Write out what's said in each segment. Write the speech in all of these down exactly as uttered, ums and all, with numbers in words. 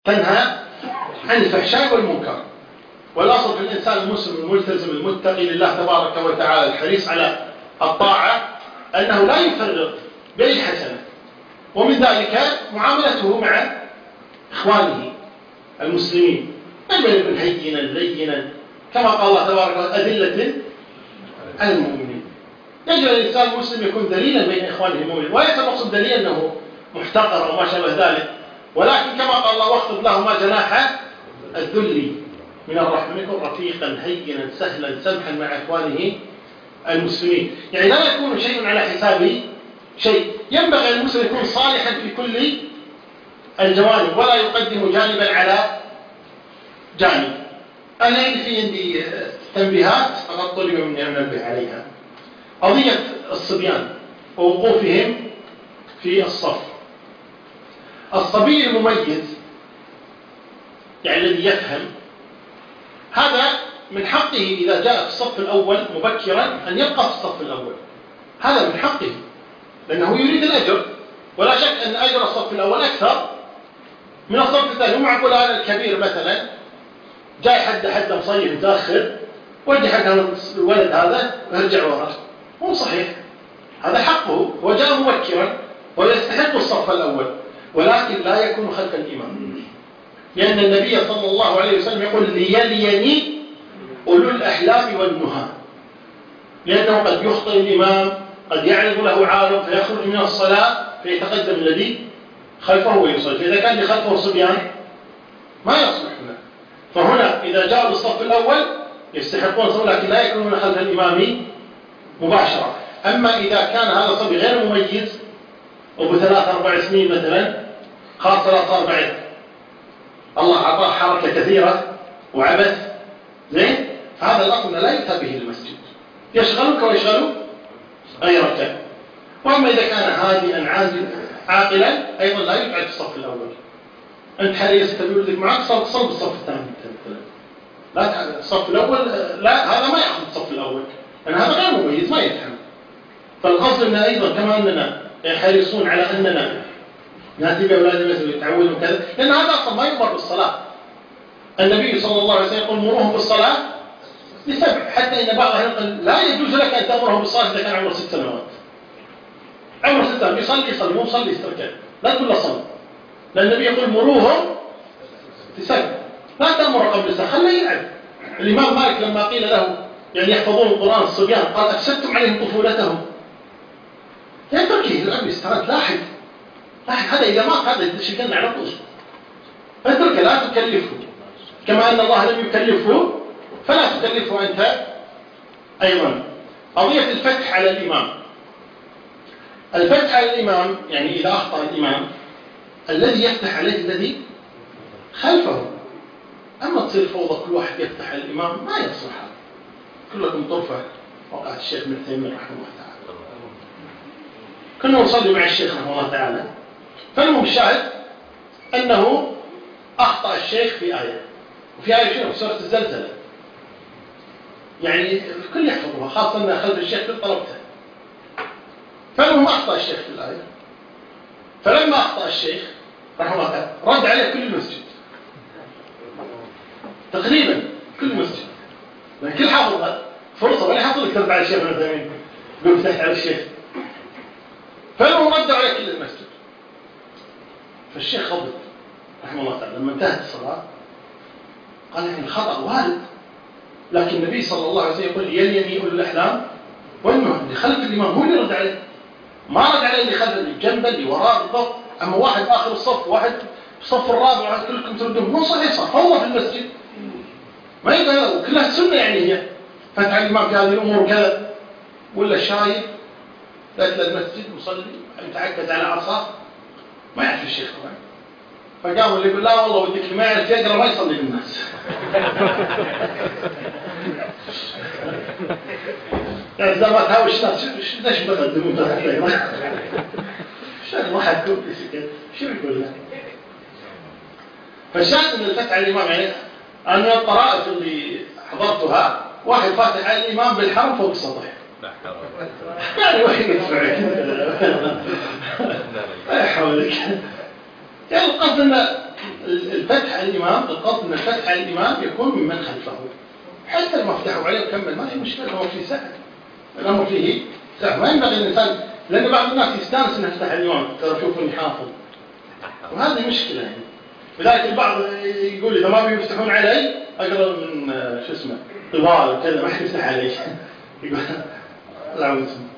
تنهى عن الفحشاء والمنكر. والأصل في الإنسان المسلم الملتزم المتقي لله تبارك وتعالى الحريص على الطاعة أنه لا يفرط بأي حسنة، ومن ذلك معاملته مع إخوانه المسلمين يجب أن يكون هينا لينا كما قال الله تبارك وتعالى أذلة على المؤمنين. يجب الإنسان المسلم يكون ذليلا بين إخوانه المؤمنين، وليس المقصود ذليلا أنه محتقر أو ما شابه ذلك، ولكن كما قال الله واخفض لهما جناح الذل من الرحمة، يكون رفيقا هينا سهلا سمحا مع إخوانه المسلمين. يعني لا يكون شيء على حساب شيء. ينبغي المسلم يكون صالحا في كل الجوانب ولا يقدم جانبا على جانب. أنا في عندي تنبيهات فقط طلب مني أن أنبه عليها. قضية الصبيان ووقوفهم في الصف. الصبي المميز يعني الذي يفهم هذا من حقه إذا جاء في الصف الأول مبكرا أن يبقى في الصف الأول، هذا من حقه لأنه يريد الأجر، ولا شك أن أجر الصف الأول أكثر من الصف الثاني. ومعقول أنا الكبير مثلا جاي حد حد مصير متأخر ودي حق الولد هذا ويرجع وراه، مو صحيح. هذا حقه، هو جاء مبكرا ويستحق الصف الأول، ولكن لا يكون خلف الإمام، لأن النبي صلى الله عليه وسلم يقول ليليني أولو الأحلام والنهى، لأنه قد يخطئ الإمام، قد يعرض له عارض فيخرج من الصلاة فيتقدم الذي خلفه ويصلي، فإذا كان لخلفه صبيان ما يصلح هنا. فهنا إذا جاءوا للصف الأول يستحقون الصلاة لكن لا يكونون خلف الإمام مباشرة. أما إذا كان هذا الصبي غير مميز وبثلاث أربع سنين مثلا، خاصة لا صار بعد الله أعطاه حركة كثيرة وعبث زين، فهذا الأصل لا يؤتى به المسجد، يشغلك ويشغلوا غيرك. وأما إذا كان هادئا عازل عاقلا أيضا لا يقعد في الصف الأول. أنت حريص تقول لك معك صل صل بالصف الثاني مثلا، لا الصف الأول لا، هذا ما يأخذ الصف الأول لأن هذا غير مميز ما يفهم. فالقصد أن أيضا كما أننا حريصون على أننا نأتي بأولاد المسجد يتعودوا وكذا، لأن هذا أصلا ما يؤمر بالصلاة. النبي صلى الله عليه وسلم يقول مروهم بالصلاة لسبع، حتى إن بعض أهل يقول لا يجوز لك أن تأمرهم بالصلاة إذا كان عمره ست سنوات. عمره ست سنوات يصلي يصلي مو يصلي يستركع، لا تقول له صلي، لأن النبي يقول مروهم لسبع، لا تأمر قبل السنة خليه يلعب. الإمام مالك لما قيل له يعني يحفظون القرآن الصبيان قال أفسدتم عليهم طفولتهم. يعني تركيه العب يسترد لاحظ لاحظ هذا إذا مات هذا يدشقنا على طول، فترك لا تكلفه كما أن الله لم يكلفه فلا تكلفه أنت أيضا. قضية الفتح على الإمام، الفتح على الإمام يعني إذا أخطأ الإمام الذي يفتح عليه الذي خلفه. أما تصير فوضى كل واحد يفتح على الإمام ما يصلح، كلكم طرفة وقع الشيخ ابن تيمية رحمه الله تعالى. كنا نصلي مع الشيخ رحمه الله تعالى، فالمهم الشاهد أنه أخطأ الشيخ في آية، وفي آية شنو؟ في سورة الزلزلة، يعني الكل يحفظها خاصة أن خلف الشيخ في طلبته. فالمهم أخطأ الشيخ في الآية، فلما أخطأ الشيخ رحمه الله تعالى رد عليه كل المسجد تقريبا كل مسجد، لأن كل حافظ فرصة ولا حافظ لك ترد على الشيخ ابن تيمية يقول فتح على الشيخ، فالمهم ردوا عليه كل المسجد. فالشيخ غضب رحمه الله تعالى لما انتهت الصلاة قال يعني الخطأ وارد، لكن النبي صلى الله عليه وسلم يقول يليني أولو الأحلام والنهى، اللي خلف الإمام هو اللي رد عليه، ما رد عليه اللي خلف اللي جنبه اللي وراه بالضبط. أما واحد آخر الصف واحد في الصف الرابع واحد كلكم تردون، مو صحيح، صار فوضى في المسجد ما يقدر، كلها سنة يعني هي فتح الإمام في هذه الأمور وكذا. ولا شايب داخل المسجد مصلي متعكز على عصاه ما يعرف الشيخ طبعا، فقام اللي يقول لا والله ودك ما يعرف يقرأ ما يصلي للناس. يعني إذا ما تهاوش الناس ليش بقدمون تحت شان واحد كوب يسكت شو يقول له. فالشاهد من الفتح على الإمام يعني أن الطرائف اللي حضرتها واحد فاتح على الإمام بالحرم فوق السطح يعني واحد يدفعك لا يحاولك. يعني القصد أن الفتح على الإمام، القصد أن الفتح على الإمام يكون ممن خلفه، حتى لو افتحوا عليه وكمل ما هي مشكلة، الأمر فيه سهل، الأمر فيه سهل. ما ينبغي الإنسان، لأن بعض الناس يستانس أنه يفتح على الإمام، ترى شوفوني حافظ، وهذه مشكلة يعني. لذلك البعض يقول إذا ما بيفتحون علي أقرأ من شو اسمه طوال وكذا ما حد يفتح علي. يقول لا عود اسمه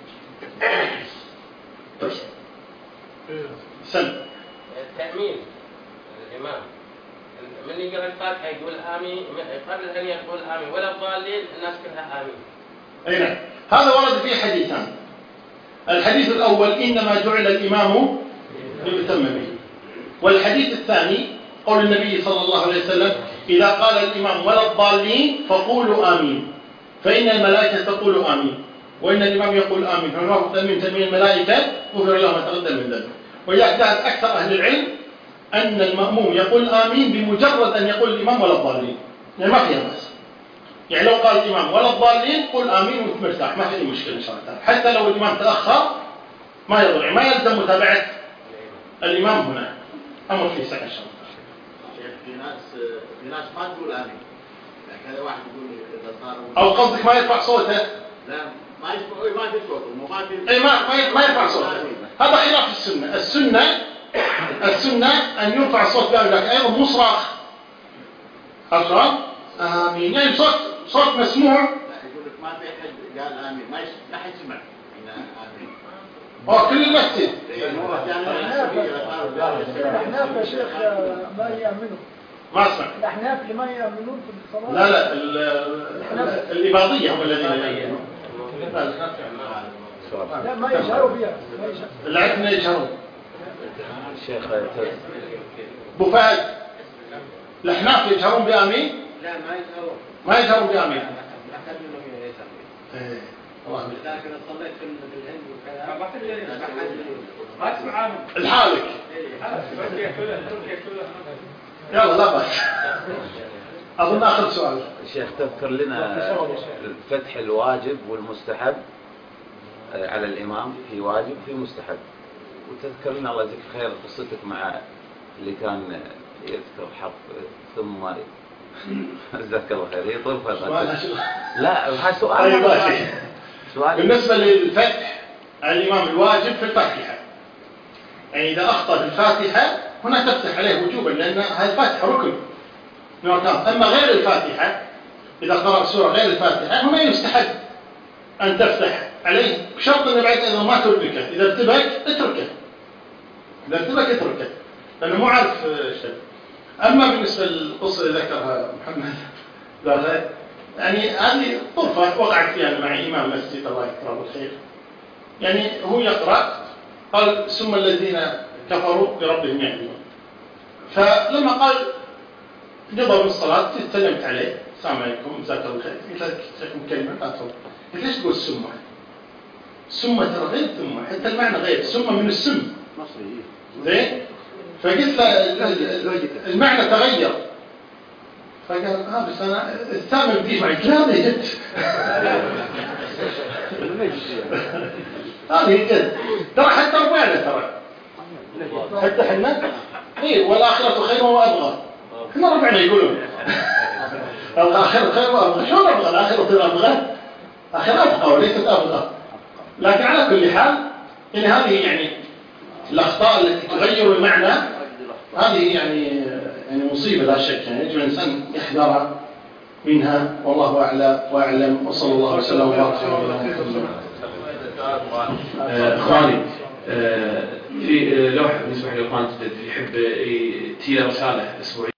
سن التأمين الإمام من يقرأ الفاتحة يقول آمين، قبل أن يقول آمين ولا الضالين الناس كلها آمين. أي نعم، هذا ورد فيه حديثان. الحديث الأول إنما جعل الإمام ليتم به، والحديث الثاني قول النبي صلى الله عليه وسلم إذا قال الإمام ولا الضالين فقولوا آمين فإن الملائكة تقول آمين، وإن الإمام يقول آمين فمن وافق من تأمين الملائكة غفر له ما تقدم من ذنبه. ويعتقد أكثر أهل العلم أن المأموم يقول آمين بمجرد أن يقول الإمام ولا الضالين، يعني ما فيها بس. يعني لو قال الإمام ولا الضالين قل آمين وانت مرتاح، ما في أي مشكلة إن شاء الله، حتى لو الإمام تأخر ما يضر، ما يلزم متابعة الإمام هنا، أمر في سعة إن شاء الله. في ناس في ناس ما تقول آمين، يعني كذا واحد يقول إذا صار أو قصدك ما يرفع صوته؟ لا ما يسمع، ما في صوت، ما في أي ما ما يرفع صوته، هذا خلاف السنة. السنة السنة أن يرفع الصوت بأمين، لكن أيضا مو صراخ، عرفت؟ آمين يعني صوت صوت مسموع. لا يقول لك ما في أحد قال آمين، ما ما حد سمع إن آمين. هو كل المسجد. الأحناف يا شيخ ما يأمنوا. ما أسمع. الأحناف اللي ما يأمنون في الصلاة. لا لا الإباضية هم الذين يأمنون. لا ما يجهروا بها. اللي عندنا يجهرون. الشيخ أبو فهد الأحناف يجهرون بآمين؟ لا ما يجهرون. ما يجهرون بآمين. لا خلينا يجهرون. إيه الله يبارك. لكن صليت في الهند وكذا ما تسمع عنه الحالك. تركيا كلها تركيا كلها. يلا لا بأس. أظن آخر سؤال. الشيخ تذكر لنا الفتح الواجب والمستحب على الإمام، في واجب في مستحب، وتذكر لنا الله يجزيك خير قصتك مع اللي كان يذكر حرف ثم جزاك الله خير. هي طرفة لا هذا سؤال. سؤال بالنسبة للفتح على الإمام الواجب في الفاتحة، يعني إذا أخطأ في الفاتحة هنا تفتح عليه وجوبا، لأن هذه الفاتحة ركن من أركان. أما غير الفاتحة إذا قرأ سورة غير الفاتحة هنا يستحب أن تفتح عليه، بشرط أن بعد إذا ما تركه، إذا ارتبك اتركه، إذا ارتبك اتركه لأنه مو عارف شيء. أما بالنسبة للقصة اللي ذكرها محمد لا يعني هذه طرفة وقعت فيها مع إمام مسجد الله يكرمه الخير، يعني هو يقرأ قال ثم الذين كفروا بربهم يعدلون، فلما قال قضى بالصلاة تسلمت عليه السلام عليكم جزاك الله خير، قلت لك كلمة لا تفضل، قلت ليش تقول السمة؟ السمة ترى غير السمة، حتى المعنى غير، السمة من السم زين، فقلت له المعنى تغير، فقال ها بس أنا السامة بديش معي، لا هذه جد هذه جد ترى، حتى ربعنا ترى حتى حنا إيه والآخرة خير وأبغى، حنا ربعنا يقولون الآخرة خير وأبغى، شو أبغى الآخرة خير وأبغى؟ آخرة أبغى وليست أبغى. لكن على كل حال إن هذه يعني الأخطاء التي تغير المعنى هذه يعني يعني مصيبة لا شك، يعني يجب الإنسان يحذر منها، والله أعلى وأعلم، وصلى الله وسلم وبارك على إخواني في لوحة بالنسبة للإخوان يحب تي رسالة أسبوعية